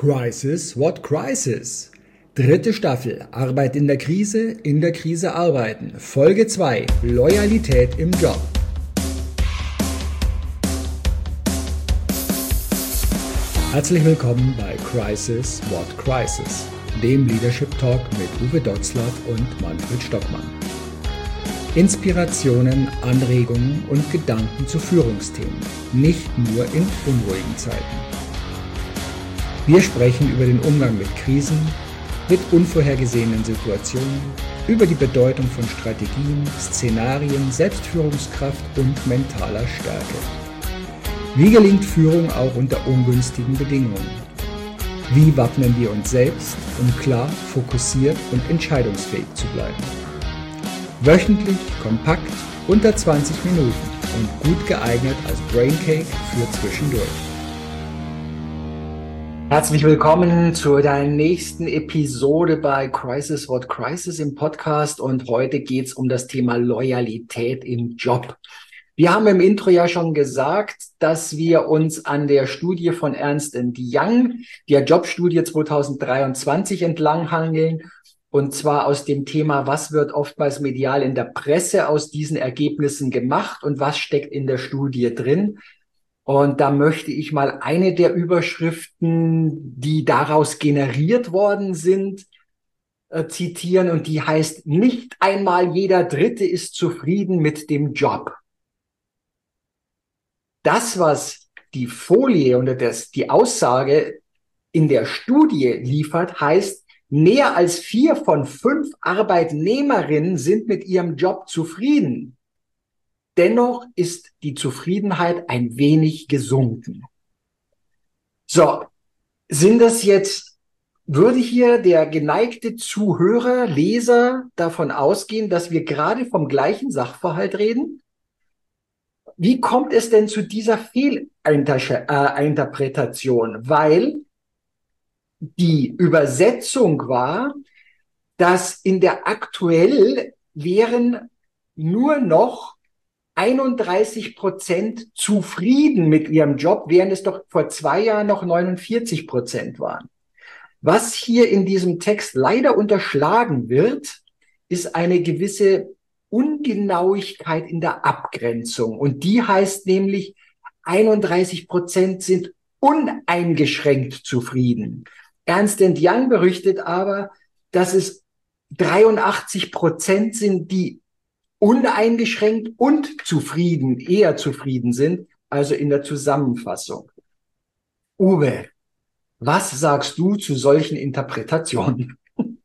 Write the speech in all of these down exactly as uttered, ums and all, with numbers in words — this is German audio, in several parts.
Crisis, what crisis? Dritte Staffel, Arbeit in der Krise, in der Krise arbeiten. Folge zwei, Loyalität im Job. Herzlich willkommen bei Crisis, what crisis? Dem Leadership Talk mit Uwe Dotzlaff und Manfred Stockmann. Inspirationen, Anregungen und Gedanken zu Führungsthemen, nicht nur in unruhigen Zeiten. Wir sprechen über den Umgang mit Krisen, mit unvorhergesehenen Situationen, über die Bedeutung von Strategien, Szenarien, Selbstführungskraft und mentaler Stärke. Wie gelingt Führung auch unter ungünstigen Bedingungen? Wie wappnen wir uns selbst, um klar, fokussiert und entscheidungsfähig zu bleiben? Wöchentlich, kompakt, unter zwanzig Minuten und gut geeignet als Braincake für zwischendurch. Herzlich willkommen zu der nächsten Episode bei Crisis, what crisis im Podcast, und heute geht es um das Thema Loyalität im Job. Wir haben im Intro ja schon gesagt, dass wir uns an der Studie von Ernst and Young, der Jobstudie zwanzig dreiundzwanzig, entlanghangeln. Und zwar aus dem Thema, was wird oftmals medial in der Presse aus diesen Ergebnissen gemacht und was steckt in der Studie drin. Und da möchte ich mal eine der Überschriften, die daraus generiert worden sind, äh, zitieren. Und die heißt: Nicht einmal jeder Dritte ist zufrieden mit dem Job. Das, was die Folie oder das, die Aussage in der Studie liefert, heißt, mehr als vier von fünf Arbeitnehmerinnen sind mit ihrem Job zufrieden. Dennoch ist die Zufriedenheit ein wenig gesunken. So, sind das jetzt, würde hier der geneigte Zuhörer, Leser davon ausgehen, dass wir gerade vom gleichen Sachverhalt reden? Wie kommt es denn zu dieser Fehlinterpretation? Weil die Übersetzung war, dass in der aktuell wären nur noch einunddreißig Prozent zufrieden mit ihrem Job, während es doch vor zwei Jahren noch neunundvierzig Prozent waren. Was hier in diesem Text leider unterschlagen wird, ist eine gewisse Ungenauigkeit in der Abgrenzung. Und die heißt nämlich, einunddreißig Prozent sind uneingeschränkt zufrieden. Ernst and Young berichtet aber, dass es dreiundachtzig Prozent sind, die uneingeschränkt und zufrieden, eher zufrieden sind, also in der Zusammenfassung. Uwe, was sagst du zu solchen Interpretationen?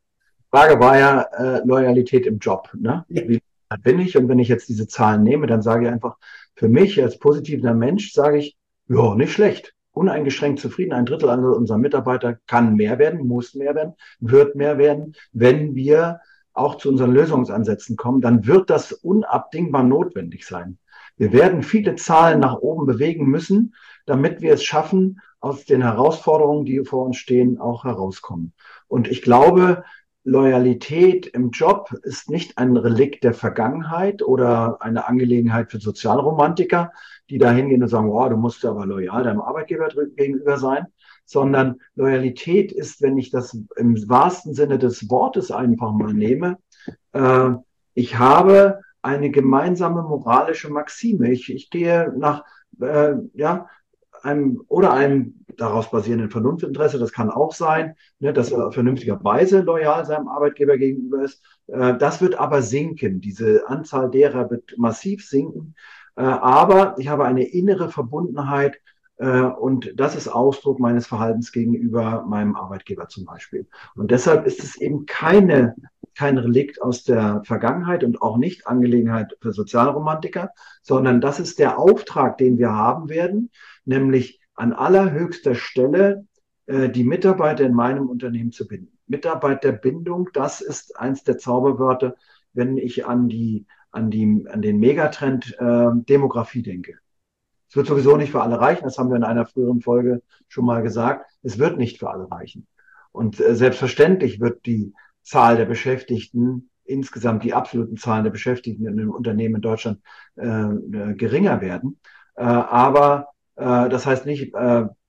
Frage war ja äh, Loyalität im Job. Ne? Ja. Wie bin ich? Und wenn ich jetzt diese Zahlen nehme, dann sage ich einfach, für mich als positiver Mensch sage ich, ja, nicht schlecht. Uneingeschränkt zufrieden. Ein Drittel unserer Mitarbeiter kann mehr werden, muss mehr werden, wird mehr werden. Wenn wir auch zu unseren Lösungsansätzen kommen, dann wird das unabdingbar notwendig sein. Wir werden viele Zahlen nach oben bewegen müssen, damit wir es schaffen, aus den Herausforderungen, die vor uns stehen, auch herauskommen. Und ich glaube, Loyalität im Job ist nicht ein Relikt der Vergangenheit oder eine Angelegenheit für Sozialromantiker, die da hingehen und sagen, wow, du musst aber loyal deinem Arbeitgeber gegenüber sein, sondern Loyalität ist, wenn ich das im wahrsten Sinne des Wortes einfach mal nehme, äh, ich habe eine gemeinsame moralische Maxime. Ich, ich gehe nach, äh, ja, einem oder einem daraus basierenden Vernunftinteresse, das kann auch sein, ne, dass er vernünftigerweise loyal seinem Arbeitgeber gegenüber ist. Äh, das wird aber sinken. Diese Anzahl derer wird massiv sinken. Äh, aber ich habe eine innere Verbundenheit, äh, und das ist Ausdruck meines Verhaltens gegenüber meinem Arbeitgeber zum Beispiel. Und deshalb ist es eben keine, kein Relikt aus der Vergangenheit und auch nicht Angelegenheit für Sozialromantiker, sondern das ist der Auftrag, den wir haben werden, nämlich an allerhöchster Stelle äh, die Mitarbeiter in meinem Unternehmen zu binden. Mitarbeiterbindung, das ist eins der Zauberwörter, wenn ich an die an die an den Megatrend äh, Demografie denke. Es wird sowieso nicht für alle reichen, das haben wir in einer früheren Folge schon mal gesagt. Es wird nicht für alle reichen. Und äh, selbstverständlich wird die Zahl der Beschäftigten, insgesamt die absoluten Zahlen der Beschäftigten in den Unternehmen in Deutschland äh, geringer werden. Äh, aber äh, das heißt nicht, äh,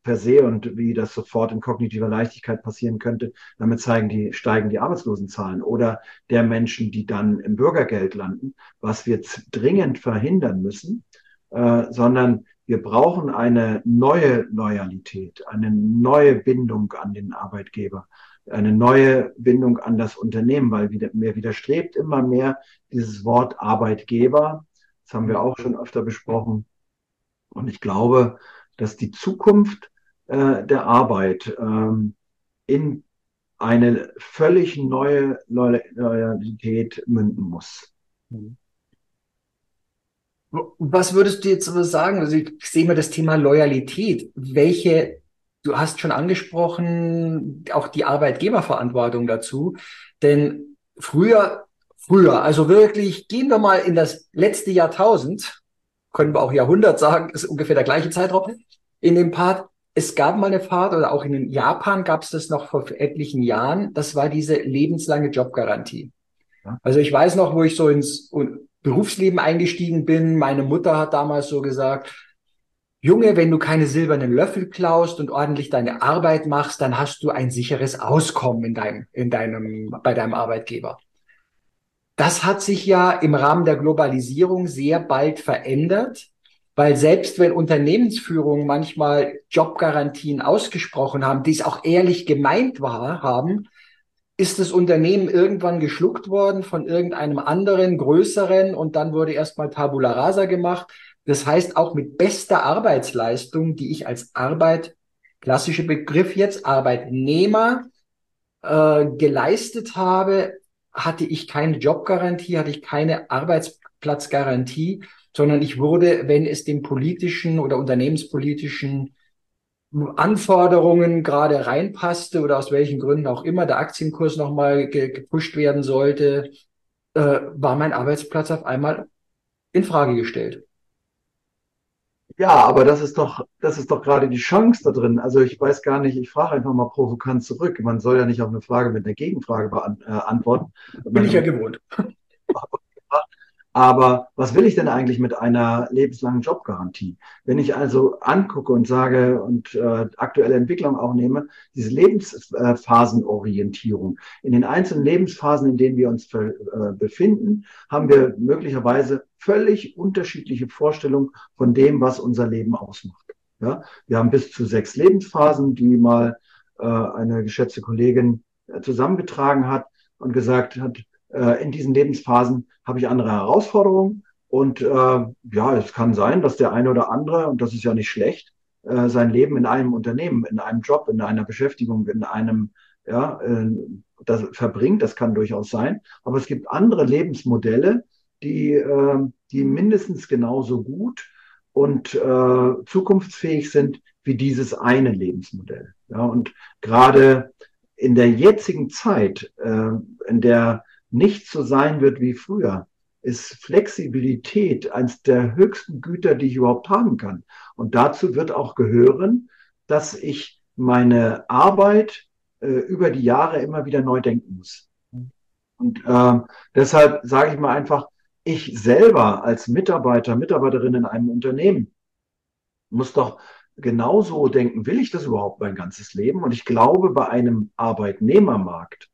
per se und wie das sofort in kognitiver Leichtigkeit passieren könnte, damit zeigen die, steigen die Arbeitslosenzahlen oder der Menschen, die dann im Bürgergeld landen, was wir dringend verhindern müssen, äh, sondern wir brauchen eine neue Loyalität, eine neue Bindung an den Arbeitgeber, eine neue Bindung an das Unternehmen, weil wieder, mir widerstrebt immer mehr dieses Wort Arbeitgeber. Das haben wir auch schon öfter besprochen. Und ich glaube, dass die Zukunft äh, der Arbeit ähm, in eine völlig neue Loyalität münden muss. Was würdest du jetzt aber sagen? Also ich sehe mal das Thema Loyalität. Welche, du hast schon angesprochen, auch die Arbeitgeberverantwortung dazu. Denn früher, früher, also wirklich, gehen wir mal in das letzte Jahrtausend, können wir auch Jahrhundert sagen, ist ungefähr der gleiche Zeitraum, in dem Part, es gab mal eine Phase, oder auch in Japan gab es das noch vor etlichen Jahren, das war diese lebenslange Jobgarantie. Ja. Also ich weiß noch, wo ich so ins Berufsleben eingestiegen bin, meine Mutter hat damals so gesagt, Junge, wenn du keine silbernen Löffel klaust und ordentlich deine Arbeit machst, dann hast du ein sicheres Auskommen in deinem, in deinem, bei deinem Arbeitgeber. Das hat sich ja im Rahmen der Globalisierung sehr bald verändert, weil selbst wenn Unternehmensführungen manchmal Jobgarantien ausgesprochen haben, die es auch ehrlich gemeint war, haben, ist das Unternehmen irgendwann geschluckt worden von irgendeinem anderen, größeren und dann wurde erstmal Tabula Rasa gemacht. Das heißt, auch mit bester Arbeitsleistung, die ich als Arbeit, klassischer Begriff jetzt, Arbeitnehmer äh, geleistet habe, hatte ich keine Jobgarantie, hatte ich keine Arbeitsplatzgarantie, sondern ich wurde, wenn es den politischen oder unternehmenspolitischen Anforderungen gerade reinpasste oder aus welchen Gründen auch immer der Aktienkurs nochmal ge gepusht werden sollte, äh, war mein Arbeitsplatz auf einmal in Frage gestellt. Ja, aber das ist doch, das ist doch gerade die Chance da drin. Also ich weiß gar nicht, ich frage einfach mal provokant zurück. Man soll ja nicht auf eine Frage mit einer Gegenfrage beantworten. Bin ich ja gewohnt. Aber was will ich denn eigentlich mit einer lebenslangen Jobgarantie? Wenn ich also angucke und sage und äh, aktuelle Entwicklung auch nehme, diese Lebensphasenorientierung. In den einzelnen Lebensphasen, in denen wir uns äh, befinden, haben wir möglicherweise völlig unterschiedliche Vorstellungen von dem, was unser Leben ausmacht. Ja? Wir haben bis zu sechs Lebensphasen, die mal äh, eine geschätzte Kollegin äh, zusammengetragen hat und gesagt hat, in diesen Lebensphasen habe ich andere Herausforderungen und äh, ja, es kann sein, dass der eine oder andere, und das ist ja nicht schlecht, äh, sein Leben in einem Unternehmen, in einem Job, in einer Beschäftigung, in einem, ja, äh, das verbringt, das kann durchaus sein, aber es gibt andere Lebensmodelle, die, äh, die mindestens genauso gut und äh, zukunftsfähig sind wie dieses eine Lebensmodell. Ja, und gerade in der jetzigen Zeit, äh, in der nicht so sein wird wie früher, ist Flexibilität eines der höchsten Güter, die ich überhaupt haben kann. Und dazu wird auch gehören, dass ich meine Arbeit äh, über die Jahre immer wieder neu denken muss. Und äh, deshalb sage ich mal einfach, ich selber als Mitarbeiter, Mitarbeiterin in einem Unternehmen muss doch genauso denken, will ich das überhaupt mein ganzes Leben? Und ich glaube, bei einem Arbeitnehmermarkt,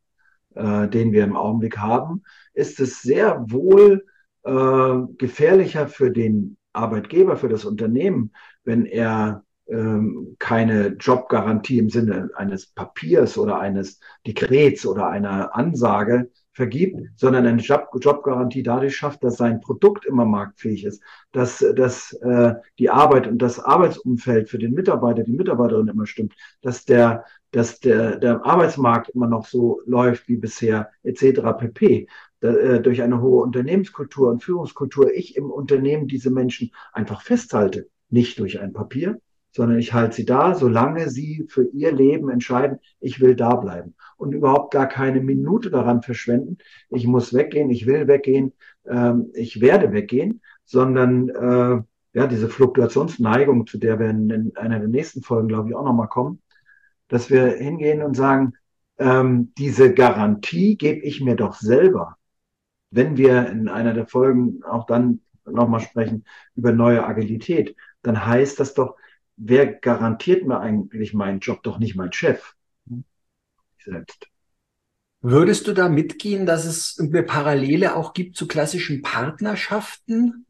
den wir im Augenblick haben, ist es sehr wohl äh, gefährlicher für den Arbeitgeber, für das Unternehmen, wenn er ähm, keine Jobgarantie im Sinne eines Papiers oder eines Dekrets oder einer Ansage vergibt, sondern eine Job Jobgarantie dadurch schafft, dass sein Produkt immer marktfähig ist, dass, dass äh, die Arbeit und das Arbeitsumfeld für den Mitarbeiter, die Mitarbeiterin immer stimmt, dass der dass der, der Arbeitsmarkt immer noch so läuft wie bisher, et cetera pp. Da, äh, durch eine hohe Unternehmenskultur und Führungskultur ich im Unternehmen diese Menschen einfach festhalte. Nicht durch ein Papier, sondern ich halte sie da, solange sie für ihr Leben entscheiden, ich will da bleiben. Und überhaupt gar keine Minute daran verschwenden, ich muss weggehen, ich will weggehen, ähm, ich werde weggehen, sondern äh, ja, diese Fluktuationsneigung, zu der wir in einer der nächsten Folgen, glaube ich, auch nochmal kommen, dass wir hingehen und sagen, ähm, diese Garantie gebe ich mir doch selber. Wenn wir in einer der Folgen auch dann nochmal sprechen über neue Agilität, dann heißt das doch, wer garantiert mir eigentlich meinen Job? Doch nicht mein Chef selbst. Würdest du da mitgehen, dass es eine Parallele auch gibt zu klassischen Partnerschaften?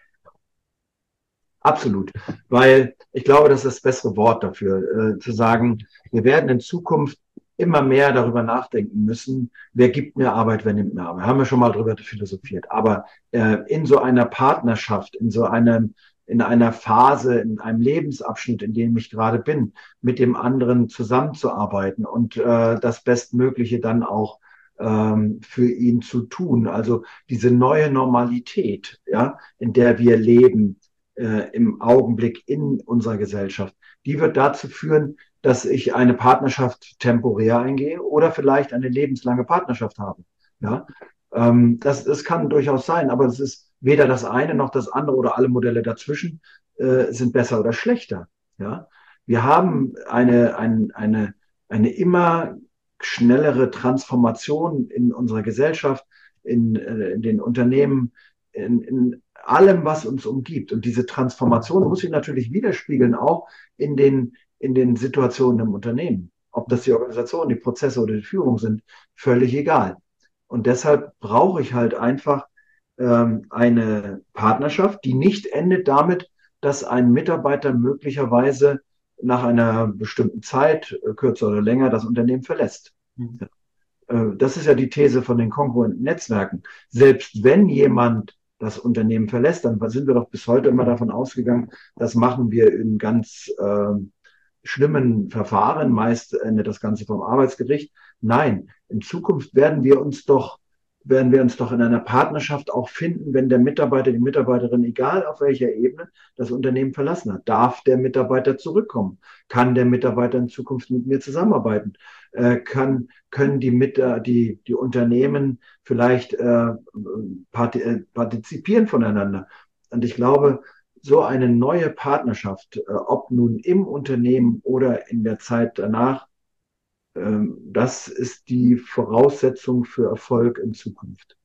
Absolut, weil ich glaube, das ist das bessere Wort dafür, äh, zu sagen, wir werden in Zukunft immer mehr darüber nachdenken müssen, wer gibt mir Arbeit, wer nimmt mir Arbeit. Haben wir schon mal darüber philosophiert. Aber äh, in so einer Partnerschaft, in so einem, in einer Phase, in einem Lebensabschnitt, in dem ich gerade bin, mit dem anderen zusammenzuarbeiten und äh, das Bestmögliche dann auch ähm, für ihn zu tun. Also diese neue Normalität, ja, in der wir leben, äh, im Augenblick in unserer Gesellschaft, die wird dazu führen, dass ich eine Partnerschaft temporär eingehe oder vielleicht eine lebenslange Partnerschaft habe. Ja, ähm, das, das kann durchaus sein, aber es ist weder das eine noch das andere oder alle Modelle dazwischen äh, sind besser oder schlechter. Ja, wir haben eine, ein, eine, eine immer schnellere Transformation in unserer Gesellschaft, in, äh, in den Unternehmen, in, in allem, was uns umgibt. Und diese Transformation muss sich natürlich widerspiegeln, auch in den, in den Situationen im Unternehmen. Ob das die Organisation, die Prozesse oder die Führung sind, völlig egal. Und deshalb brauche ich halt einfach ähm, eine Partnerschaft, die nicht endet damit, dass ein Mitarbeiter möglicherweise nach einer bestimmten Zeit, äh, kürzer oder länger, das Unternehmen verlässt. Mhm. Äh, das ist ja die These von den kongruenten Netzwerken. Selbst wenn jemand das Unternehmen verlässt, dann sind wir doch bis heute immer davon ausgegangen, das machen wir in ganz äh, schlimmen Verfahren, meist endet das Ganze vom Arbeitsgericht. Nein, in Zukunft werden wir uns doch, werden wir uns doch in einer Partnerschaft auch finden, wenn der Mitarbeiter, die Mitarbeiterin, egal auf welcher Ebene, das Unternehmen verlassen hat. Darf der Mitarbeiter zurückkommen? Kann der Mitarbeiter in Zukunft mit mir zusammenarbeiten? Äh, kann, können die, mit, die, die Unternehmen vielleicht äh, partizipieren voneinander? Und ich glaube, so eine neue Partnerschaft, äh, ob nun im Unternehmen oder in der Zeit danach, ähm, das ist die Voraussetzung für Erfolg in Zukunft.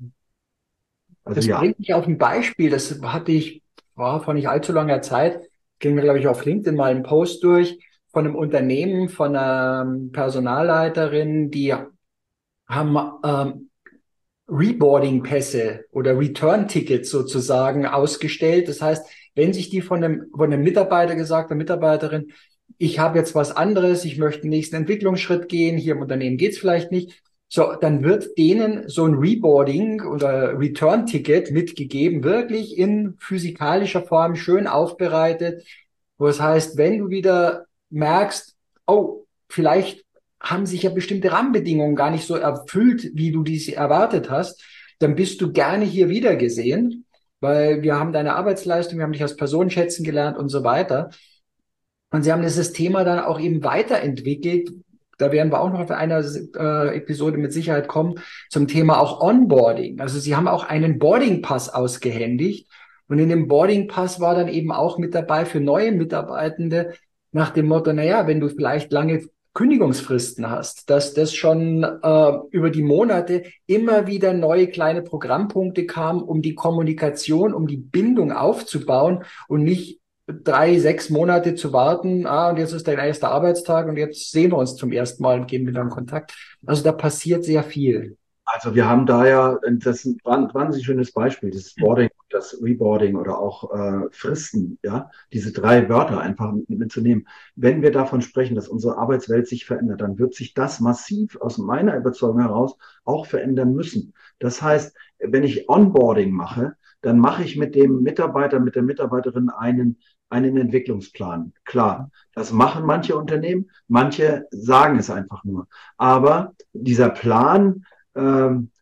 Also Das ja. bringt mich auf ein Beispiel, das hatte ich, war vor nicht allzu langer Zeit, ging mir, glaube ich, auf LinkedIn mal einen Post durch von einem Unternehmen, von einer Personalleiterin, die haben ähm, Reboarding-Pässe oder Return-Tickets sozusagen ausgestellt. Das heißt, wenn sich die von einem, von einem Mitarbeiter gesagt, der Mitarbeiterin, ich habe jetzt was anderes, ich möchte den nächsten Entwicklungsschritt gehen, hier im Unternehmen geht's vielleicht nicht, so, dann wird denen so ein Reboarding oder Return-Ticket mitgegeben, wirklich in physikalischer Form, schön aufbereitet, wo es heißt, wenn du wieder merkst, oh, vielleicht haben sich ja bestimmte Rahmenbedingungen gar nicht so erfüllt, wie du diese erwartet hast, dann bist du gerne hier wieder gesehen, weil wir haben deine Arbeitsleistung, wir haben dich als Person schätzen gelernt und so weiter. Und sie haben dieses Thema dann auch eben weiterentwickelt. Da werden wir auch noch auf einer äh, Episode mit Sicherheit kommen, zum Thema auch Onboarding. Also sie haben auch einen Boarding-Pass ausgehändigt. Und in dem Boarding-Pass war dann eben auch mit dabei für neue Mitarbeitende nach dem Motto, naja, wenn du vielleicht lange Kündigungsfristen hast, dass das schon äh, über die Monate immer wieder neue kleine Programmpunkte kamen, um die Kommunikation, um die Bindung aufzubauen und nicht drei, sechs Monate zu warten, ah, und jetzt ist dein erster Arbeitstag und jetzt sehen wir uns zum ersten Mal und gehen wieder in Kontakt. Also da passiert sehr viel. Also wir haben da ja, das ist ein wahnsinnig schönes Beispiel, das Boarding, das Reboarding oder auch äh, Fristen, ja, diese drei Wörter einfach mitzunehmen. Wenn wir davon sprechen, dass unsere Arbeitswelt sich verändert, dann wird sich das massiv aus meiner Überzeugung heraus auch verändern müssen. Das heißt, wenn ich Onboarding mache, dann mache ich mit dem Mitarbeiter, mit der Mitarbeiterin einen, einen Entwicklungsplan. Klar, das machen manche Unternehmen, manche sagen es einfach nur. Aber dieser Plan, ähm,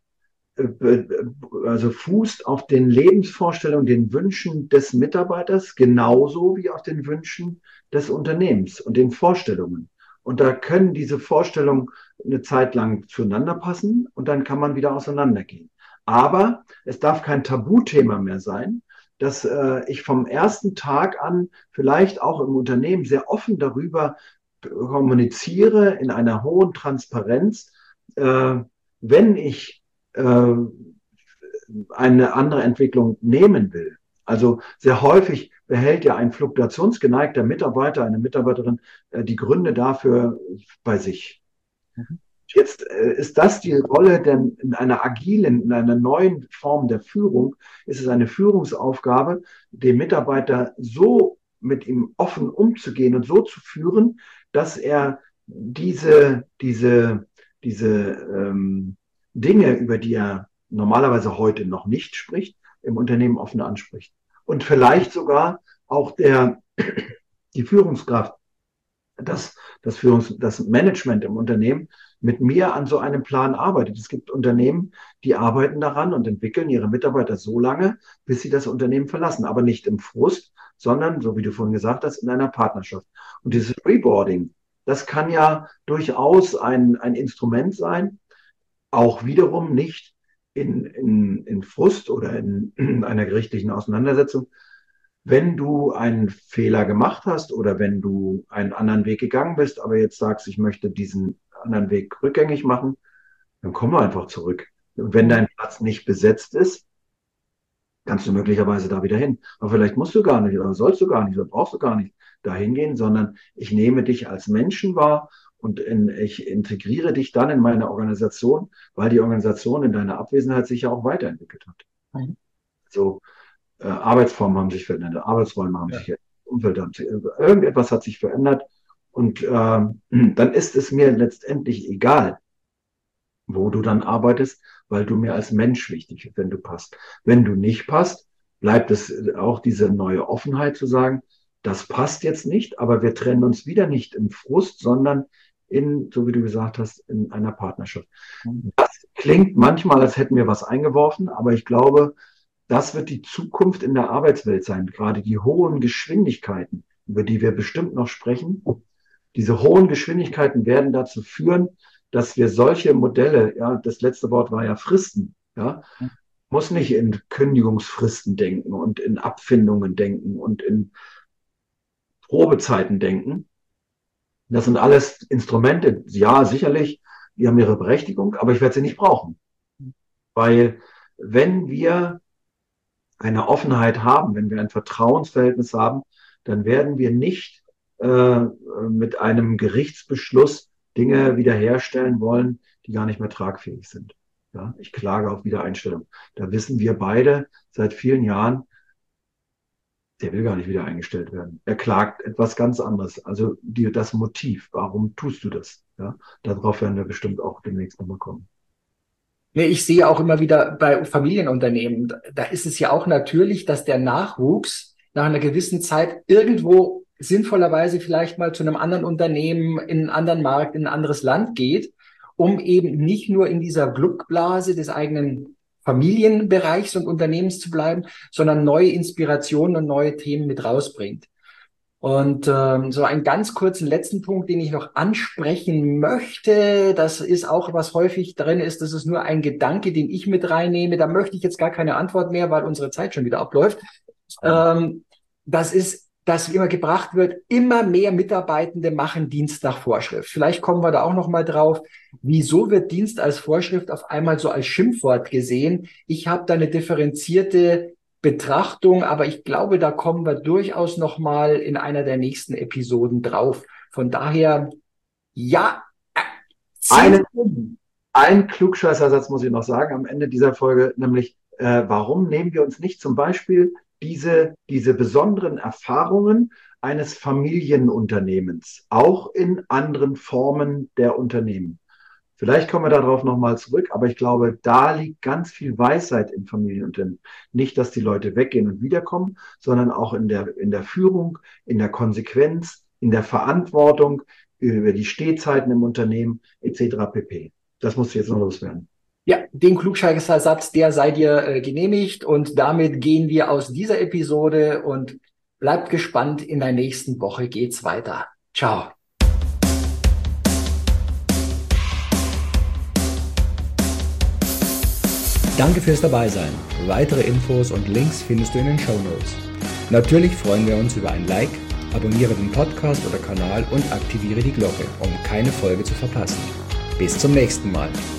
also fußt auf den Lebensvorstellungen, den Wünschen des Mitarbeiters, genauso wie auf den Wünschen des Unternehmens und den Vorstellungen. Und da können diese Vorstellungen eine Zeit lang zueinander passen und dann kann man wieder auseinandergehen. Aber es darf kein Tabuthema mehr sein, dass äh, ich vom ersten Tag an vielleicht auch im Unternehmen sehr offen darüber kommuniziere, in einer hohen Transparenz, äh, wenn ich äh, eine andere Entwicklung nehmen will. Also sehr häufig behält ja ein fluktuationsgeneigter Mitarbeiter, eine Mitarbeiterin äh, die Gründe dafür bei sich. Mhm. Jetzt äh, ist das die Rolle, denn in einer agilen, in einer neuen Form der Führung ist es eine Führungsaufgabe, den Mitarbeiter so mit ihm offen umzugehen und so zu führen, dass er diese, diese, diese ähm, Dinge, über die er normalerweise heute noch nicht spricht, im Unternehmen offen anspricht. Und vielleicht sogar auch der, die Führungskraft, das, das, Führungs-, das Management im Unternehmen mit mir an so einem Plan arbeitet. Es gibt Unternehmen, die arbeiten daran und entwickeln ihre Mitarbeiter so lange, bis sie das Unternehmen verlassen. Aber nicht im Frust, sondern, so wie du vorhin gesagt hast, in einer Partnerschaft. Und dieses Reboarding, das kann ja durchaus ein, ein Instrument sein, auch wiederum nicht in, in, in Frust oder in, in einer gerichtlichen Auseinandersetzung. Wenn du einen Fehler gemacht hast oder wenn du einen anderen Weg gegangen bist, aber jetzt sagst, ich möchte diesen anderen Weg rückgängig machen, dann komm doch einfach zurück. Und wenn dein Platz nicht besetzt ist, kannst du möglicherweise da wieder hin. Aber vielleicht musst du gar nicht oder sollst du gar nicht oder brauchst du gar nicht dahin gehen, sondern ich nehme dich als Menschen wahr und in, ich integriere dich dann in meine Organisation, weil die Organisation in deiner Abwesenheit sich ja auch weiterentwickelt hat. Mhm. So, äh, Arbeitsformen haben sich verändert, Arbeitsräume haben ja. sich verändert, Umfeld haben sich, irgendetwas hat sich verändert und äh, dann ist es mir letztendlich egal, wo du dann arbeitest, weil du mir als Mensch wichtig bist, wenn du passt. Wenn du nicht passt, bleibt es auch diese neue Offenheit zu sagen, das passt jetzt nicht, aber wir trennen uns wieder nicht im Frust, sondern in, so wie du gesagt hast, in einer Partnerschaft. Das klingt manchmal, als hätten wir was eingeworfen, aber ich glaube, das wird die Zukunft in der Arbeitswelt sein. Gerade die hohen Geschwindigkeiten, über die wir bestimmt noch sprechen, diese hohen Geschwindigkeiten werden dazu führen, dass wir solche Modelle, ja, das letzte Wort war ja Fristen, ja, muss nicht in Kündigungsfristen denken und in Abfindungen denken und in Probezeiten denken. Das sind alles Instrumente, ja, sicherlich, die haben ihre Berechtigung, aber ich werde sie nicht brauchen. Weil wenn wir eine Offenheit haben, wenn wir ein Vertrauensverhältnis haben, dann werden wir nicht äh, mit einem Gerichtsbeschluss Dinge wiederherstellen wollen, die gar nicht mehr tragfähig sind. Ja, ich klage auf Wiedereinstellung. Da wissen wir beide seit vielen Jahren, der will gar nicht wieder eingestellt werden. Er klagt etwas ganz anderes. Also die, das Motiv, warum tust du das? Ja, darauf werden wir bestimmt auch demnächst nochmal kommen. Nee, ich sehe auch immer wieder bei Familienunternehmen, da ist es ja auch natürlich, dass der Nachwuchs nach einer gewissen Zeit irgendwo sinnvollerweise vielleicht mal zu einem anderen Unternehmen, in einen anderen Markt, in ein anderes Land geht, um eben nicht nur in dieser Glückblase des eigenen Familienbereichs und Unternehmens zu bleiben, sondern neue Inspirationen und neue Themen mit rausbringt. Und ähm, so einen ganz kurzen letzten Punkt, den ich noch ansprechen möchte, das ist auch, was häufig drin ist, das ist nur ein Gedanke, den ich mit reinnehme. Da möchte ich jetzt gar keine Antwort mehr, weil unsere Zeit schon wieder abläuft. Ähm, das ist, dass immer gebracht wird, immer mehr Mitarbeitende machen Dienst nach Vorschrift. Vielleicht kommen wir da auch noch mal drauf. Wieso wird Dienst als Vorschrift auf einmal so als Schimpfwort gesehen? Ich habe da eine differenzierte Betrachtung, aber ich glaube, da kommen wir durchaus noch mal in einer der nächsten Episoden drauf. Von daher, ja. Einen, ein Klugscheißersatz muss ich noch sagen am Ende dieser Folge, nämlich, äh, warum nehmen wir uns nicht zum Beispiel diese, diese besonderen Erfahrungen eines Familienunternehmens, auch in anderen Formen der Unternehmen. Vielleicht kommen wir darauf nochmal zurück, aber ich glaube, da liegt ganz viel Weisheit im Familienunternehmen. Nicht, dass die Leute weggehen und wiederkommen, sondern auch in der, in der Führung, in der Konsequenz, in der Verantwortung, über die Stehzeiten im Unternehmen et cetera pp. Das muss jetzt noch loswerden. Ja, den Klugscheißersatz, der sei dir äh, genehmigt und damit gehen wir aus dieser Episode und bleibt gespannt, in der nächsten Woche geht's weiter. Ciao. Danke fürs Dabeisein. Weitere Infos und Links findest du in den Shownotes. Natürlich freuen wir uns über ein Like, abonniere den Podcast oder Kanal und aktiviere die Glocke, um keine Folge zu verpassen. Bis zum nächsten Mal.